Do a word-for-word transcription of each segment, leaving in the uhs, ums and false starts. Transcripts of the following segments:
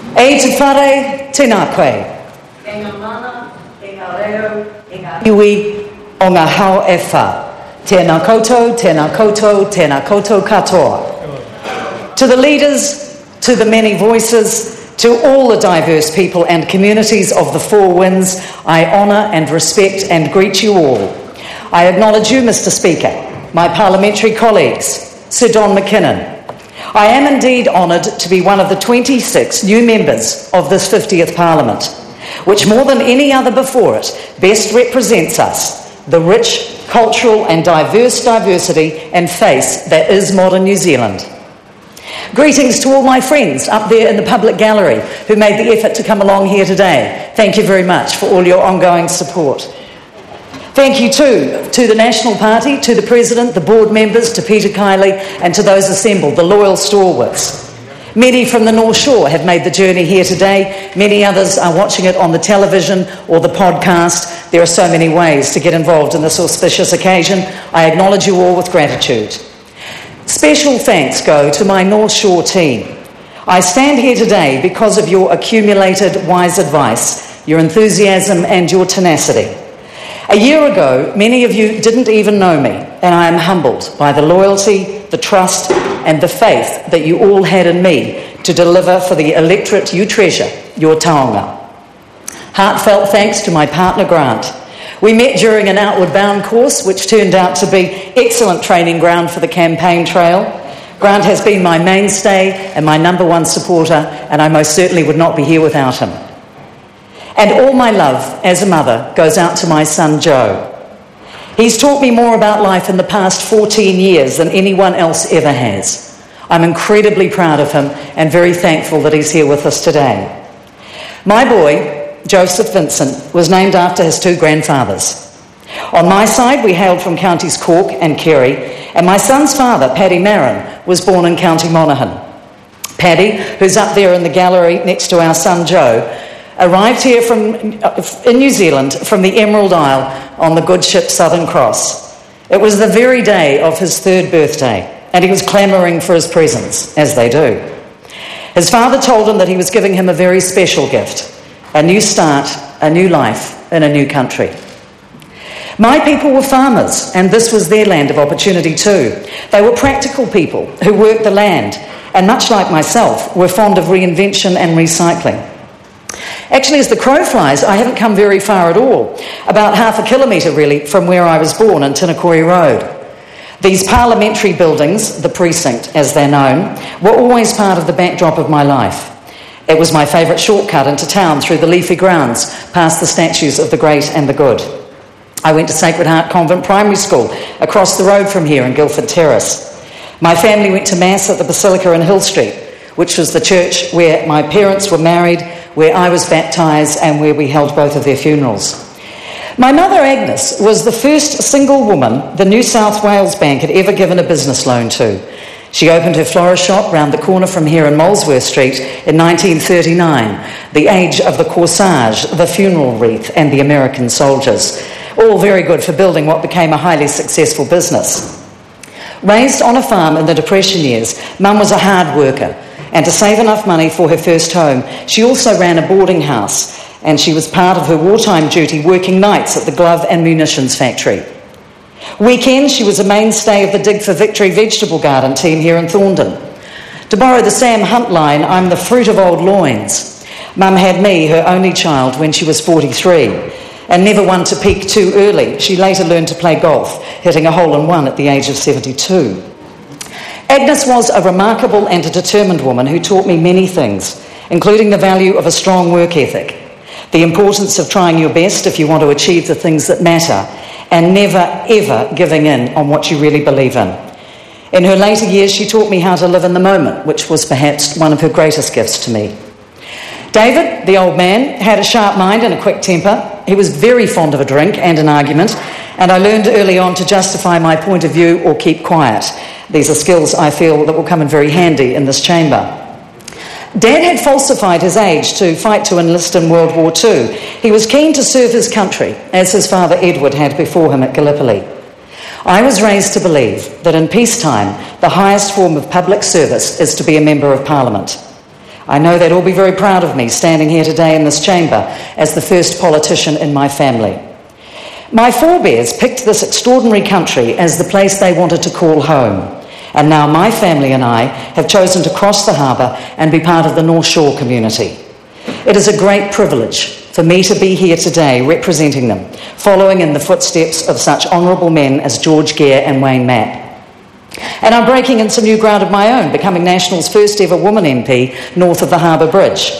E te whare tēnā koe. E ngā mana, e ngā reo, e ngā iwi o ngā hao e wha. Tēnā koutou, tēnā koutou, tēnā koutou katoa. To the leaders, to the many voices, to all the diverse people and communities of the Four Winds, I honour and respect and greet you all. I acknowledge you, Mister Speaker, my parliamentary colleagues, Sir Don McKinnon. I am indeed honoured to be one of the twenty-six new members of this fiftieth Parliament, which more than any other before it best represents us, the rich, cultural and diverse diversity and face that is modern New Zealand. Greetings to all my friends up there in the public gallery who made the effort to come along here today. Thank you very much for all your ongoing support. Thank you too to the National Party, to the President, the board members, to Peter Kiley and to those assembled, the loyal stalwarts. Many from the North Shore have made the journey here today. Many others are watching it on the television or the podcast. There are so many ways to get involved in this auspicious occasion. I acknowledge you all with gratitude. Special thanks go to my North Shore team. I stand here today because of your accumulated wise advice, your enthusiasm and your tenacity. A year ago, many of you didn't even know me, and I am humbled by the loyalty, the trust and the faith that you all had in me to deliver for the electorate you treasure, your taonga. Heartfelt thanks to my partner Grant. We met during an Outward Bound course, which turned out to be excellent training ground for the campaign trail. Grant has been my mainstay and my number one supporter, and I most certainly would not be here without him. And all my love as a mother goes out to my son Joe. He's taught me more about life in the past fourteen years than anyone else ever has. I'm incredibly proud of him and very thankful that he's here with us today. My boy, Joseph Vincent, was named after his two grandfathers. On my side, we hailed from counties Cork and Kerry, and my son's father, Paddy Marin, was born in County Monaghan. Paddy, who's up there in the gallery next to our son Joe, arrived here from in New Zealand from the Emerald Isle on the good ship Southern Cross. It was the very day of his third birthday, and he was clamouring for his presents, as they do. His father told him that he was giving him a very special gift, a new start, a new life in a new country. My people were farmers, and this was their land of opportunity too. They were practical people who worked the land, and much like myself, were fond of reinvention and recycling. Actually, as the crow flies, I haven't come very far at all, about half a kilometre really from where I was born in Tinakori Road. These parliamentary buildings, the precinct as they're known, were always part of the backdrop of my life. It was my favourite shortcut into town through the leafy grounds, past the statues of the great and the good. I went to Sacred Heart Convent Primary School across the road from here in Guildford Terrace. My family went to Mass at the Basilica in Hill Street, which was the church where my parents were married, where I was baptised and where we held both of their funerals. My mother Agnes was the first single woman the New South Wales Bank had ever given a business loan to. She opened her florist shop round the corner from here in Molesworth Street in nineteen thirty-nine, the age of the corsage, the funeral wreath and the American soldiers. All very good for building what became a highly successful business. Raised on a farm in the Depression years, Mum was a hard worker, and to save enough money for her first home, she also ran a boarding house, and she was part of her wartime duty working nights at the glove and munitions factory. Weekends, she was a mainstay of the Dig for Victory vegetable garden team here in Thorndon. To borrow the Sam Hunt line, I'm the fruit of old loins. Mum had me, her only child, when she was forty-three, and never one to peak too early. She later learned to play golf, hitting a hole-in-one at the age of seventy-two. Agnes was a remarkable and a determined woman who taught me many things, including the value of a strong work ethic, the importance of trying your best if you want to achieve the things that matter, and never, ever giving in on what you really believe in. In her later years, she taught me how to live in the moment, which was perhaps one of her greatest gifts to me. David, the old man, had a sharp mind and a quick temper. He was very fond of a drink and an argument, and I learned early on to justify my point of view or keep quiet. These are skills I feel that will come in very handy in this chamber. Dad had falsified his age to fight to enlist in World War Two. He was keen to serve his country, as his father Edward had before him at Gallipoli. I was raised to believe that in peacetime, the highest form of public service is to be a member of Parliament. I know they'd all be very proud of me standing here today in this chamber as the first politician in my family. My forebears picked this extraordinary country as the place they wanted to call home. And now my family and I have chosen to cross the harbour and be part of the North Shore community. It is a great privilege for me to be here today representing them, following in the footsteps of such honourable men as George Gere and Wayne Mapp. And I'm breaking in some new ground of my own, becoming National's first ever woman M P north of the Harbour Bridge.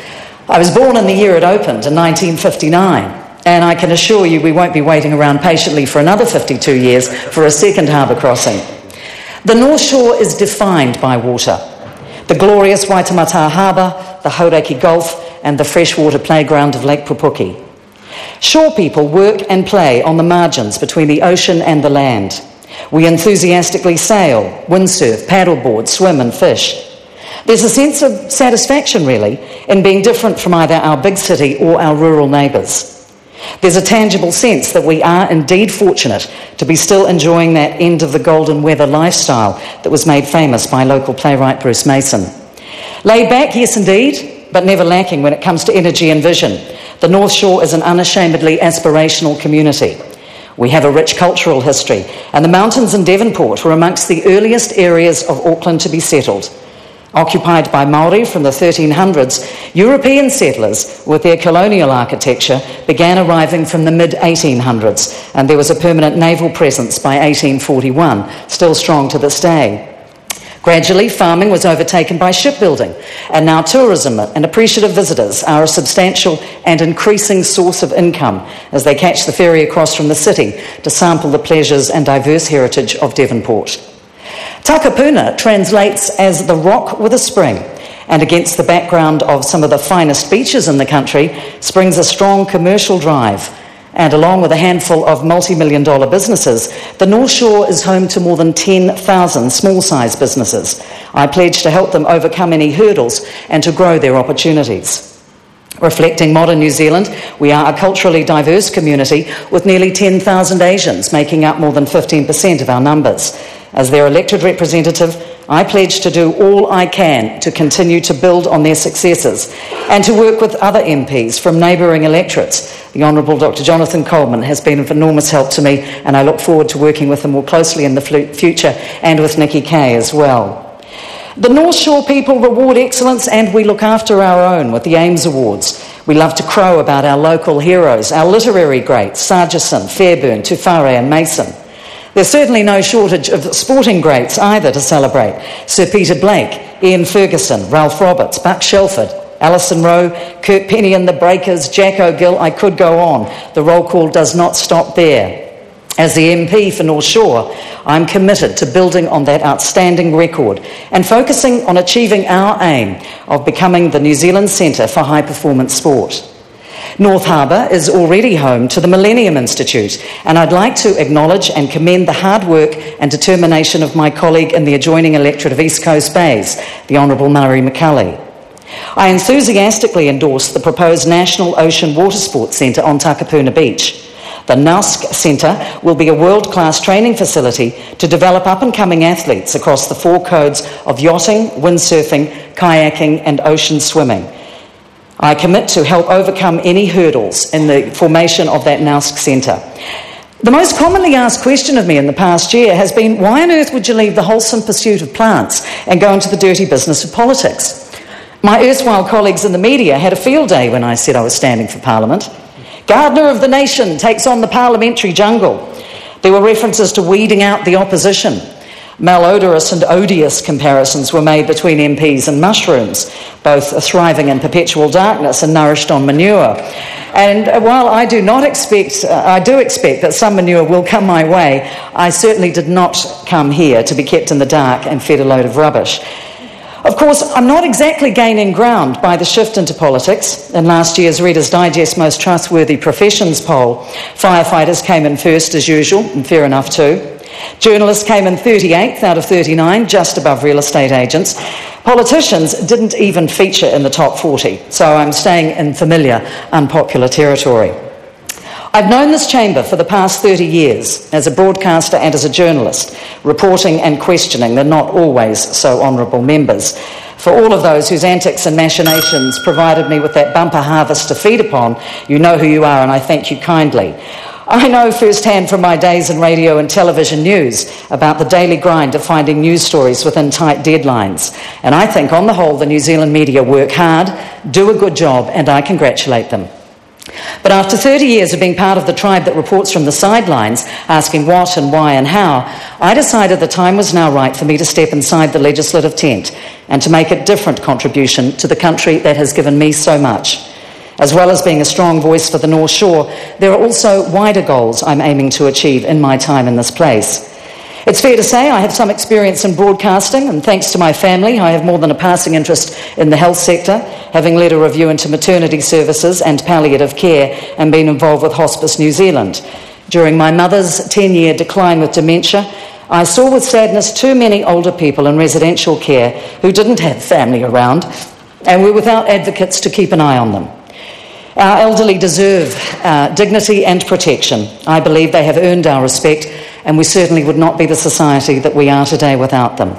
I was born in the year it opened in nineteen fifty-nine, and I can assure you we won't be waiting around patiently for another fifty-two years for a second harbour crossing. The North Shore is defined by water. The glorious Waitemata Harbour, the Hauraki Gulf, and the freshwater playground of Lake Pupuki. Shore people work and play on the margins between the ocean and the land. We enthusiastically sail, windsurf, paddleboard, swim and fish. There's a sense of satisfaction, really, in being different from either our big city or our rural neighbours. There's a tangible sense that we are indeed fortunate to be still enjoying that end of the golden weather lifestyle that was made famous by local playwright Bruce Mason. Laid back, yes indeed, but never lacking when it comes to energy and vision. The North Shore is an unashamedly aspirational community. We have a rich cultural history, and the mountains in Devonport were amongst the earliest areas of Auckland to be settled. Occupied by Māori from the thirteen hundreds, European settlers, with their colonial architecture, began arriving from the mid eighteen hundreds, and there was a permanent naval presence by eighteen forty-one, still strong to this day. Gradually, farming was overtaken by shipbuilding, and now tourism and appreciative visitors are a substantial and increasing source of income as they catch the ferry across from the city to sample the pleasures and diverse heritage of Devonport. Takapuna translates as the rock with a spring, and against the background of some of the finest beaches in the country springs a strong commercial drive. And along with a handful of multi-million dollar businesses, the North Shore is home to more than ten thousand small-sized businesses. I pledge to help them overcome any hurdles and to grow their opportunities. Reflecting modern New Zealand, we are a culturally diverse community with nearly ten thousand Asians making up more than fifteen percent of our numbers. As their elected representative, I pledge to do all I can to continue to build on their successes and to work with other M Ps from neighbouring electorates. The Honourable Doctor Jonathan Coleman has been of enormous help to me, and I look forward to working with him more closely in the future, and with Nikki Kay as well. The North Shore people reward excellence, and we look after our own with the Ames Awards. We love to crow about our local heroes, our literary greats, Sargison, Fairburn, Tufare and Mason. There's certainly no shortage of sporting greats either to celebrate. Sir Peter Blake, Ian Ferguson, Ralph Roberts, Buck Shelford, Alison Rowe, Kurt Penny and the Breakers, Jack O'Gill, I could go on. The roll call does not stop there. As the M P for North Shore, I'm committed to building on that outstanding record and focusing on achieving our aim of becoming the New Zealand Centre for High Performance Sport. North Harbour is already home to the Millennium Institute, and I'd like to acknowledge and commend the hard work and determination of my colleague in the adjoining electorate of East Coast Bays, the Honourable Murray McCulley. I enthusiastically endorse the proposed National Ocean Water Sports Centre on Takapuna Beach. The N U S C Centre will be a world-class training facility to develop up-and-coming athletes across the four codes of yachting, windsurfing, kayaking and ocean swimming. I commit to help overcome any hurdles in the formation of that N U S C Centre. The most commonly asked question of me in the past year has been, why on earth would you leave the wholesome pursuit of plants and go into the dirty business of politics? My erstwhile colleagues in the media had a field day when I said I was standing for Parliament. Gardener of the nation takes on the parliamentary jungle. There were references to weeding out the opposition. Malodorous and odious comparisons were made between M Ps and mushrooms, both thriving in perpetual darkness and nourished on manure. And while I do not expect, uh, I do expect that some manure will come my way, I certainly did not come here to be kept in the dark and fed a load of rubbish. Of course, I'm not exactly gaining ground by the shift into politics. In last year's Reader's Digest Most Trustworthy Professions poll, firefighters came in first as usual, and fair enough too. Journalists came in thirty-eighth out of thirty-nine, just above real estate agents. Politicians didn't even feature in the top forty, so I'm staying in familiar, unpopular territory. I've known this chamber for the past thirty years as a broadcaster and as a journalist, reporting and questioning the not always so honourable members. For all of those whose antics and machinations provided me with that bumper harvest to feed upon, you know who you are, and I thank you kindly. I know firsthand from my days in radio and television news about the daily grind of finding news stories within tight deadlines. And I think, on the whole, the New Zealand media work hard, do a good job, and I congratulate them. But after thirty years of being part of the tribe that reports from the sidelines, asking what and why and how, I decided the time was now right for me to step inside the legislative tent and to make a different contribution to the country that has given me so much. As well as being a strong voice for the North Shore, there are also wider goals I'm aiming to achieve in my time in this place. It's fair to say I have some experience in broadcasting, and thanks to my family, I have more than a passing interest in the health sector, having led a review into maternity services and palliative care and been involved with Hospice New Zealand. During my mother's ten-year decline with dementia, I saw with sadness too many older people in residential care who didn't have family around and were without advocates to keep an eye on them. Our elderly deserve uh, dignity and protection. I believe they have earned our respect, and we certainly would not be the society that we are today without them.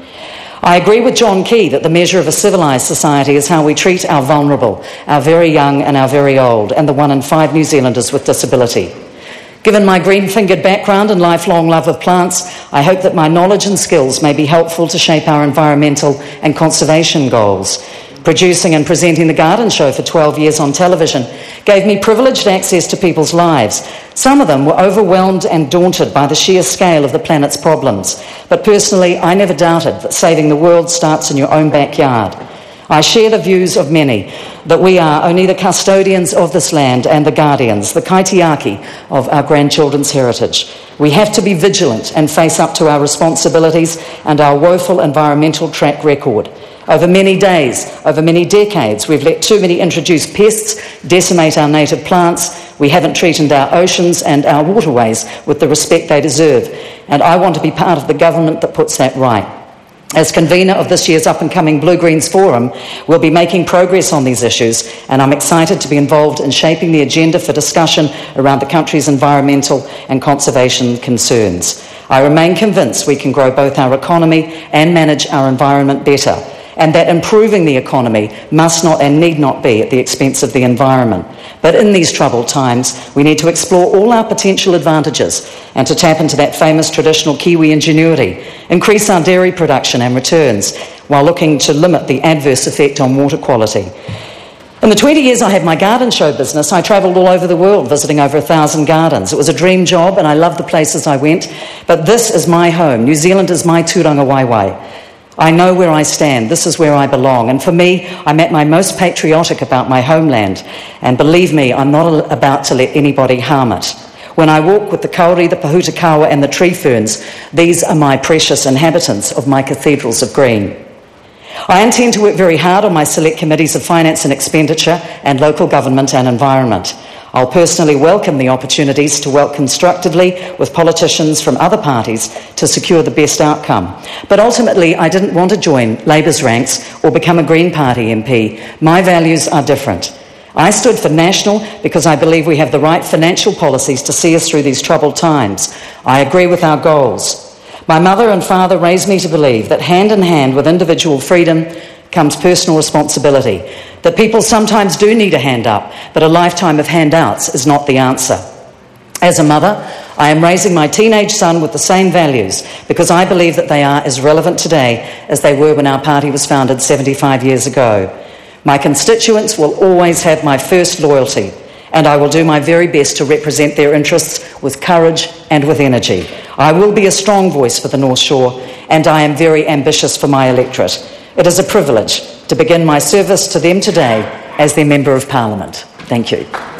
I agree with John Key that the measure of a civilised society is how we treat our vulnerable, our very young and our very old, and the one in five New Zealanders with disability. Given my green-fingered background and lifelong love of plants, I hope that my knowledge and skills may be helpful to shape our environmental and conservation goals. Producing and presenting the Garden Show for twelve years on television gave me privileged access to people's lives. Some of them were overwhelmed and daunted by the sheer scale of the planet's problems. But personally, I never doubted that saving the world starts in your own backyard. I share the views of many that we are only the custodians of this land and the guardians, the kaitiaki of our grandchildren's heritage. We have to be vigilant and face up to our responsibilities and our woeful environmental track record. Over many days, over many decades, we've let too many introduced pests decimate our native plants. We haven't treated our oceans and our waterways with the respect they deserve. And I want to be part of the government that puts that right. As convener of this year's up-and-coming Blue Greens Forum, we'll be making progress on these issues, and I'm excited to be involved in shaping the agenda for discussion around the country's environmental and conservation concerns. I remain convinced we can grow both our economy and manage our environment better, and that improving the economy must not and need not be at the expense of the environment. But in these troubled times, we need to explore all our potential advantages and to tap into that famous traditional Kiwi ingenuity, increase our dairy production and returns, while looking to limit the adverse effect on water quality. In the twenty years I had my garden show business, I travelled all over the world visiting over a thousand gardens. It was a dream job and I loved the places I went, but this is my home. New Zealand is my tūranga waiwai. I know where I stand. This is where I belong. And for me, I'm at my most patriotic about my homeland. And believe me, I'm not about to let anybody harm it. When I walk with the kauri, the pahutakawa and the tree ferns, these are my precious inhabitants of my cathedrals of green. I intend to work very hard on my select committees of finance and expenditure and local government and environment. I'll personally welcome the opportunities to work constructively with politicians from other parties to secure the best outcome. But ultimately, I didn't want to join Labour's ranks or become a Green Party M P. My values are different. I stood for national because I believe we have the right financial policies to see us through these troubled times. I agree with our goals. My mother and father raised me to believe that hand in hand with individual freedom comes personal responsibility, that people sometimes do need a hand up, but a lifetime of handouts is not the answer. As a mother, I am raising my teenage son with the same values because I believe that they are as relevant today as they were when our party was founded seventy-five years ago. My constituents will always have my first loyalty, and I will do my very best to represent their interests with courage and with energy. I will be a strong voice for the North Shore, and I am very ambitious for my electorate. It is a privilege to begin my service to them today as their Member of Parliament. Thank you.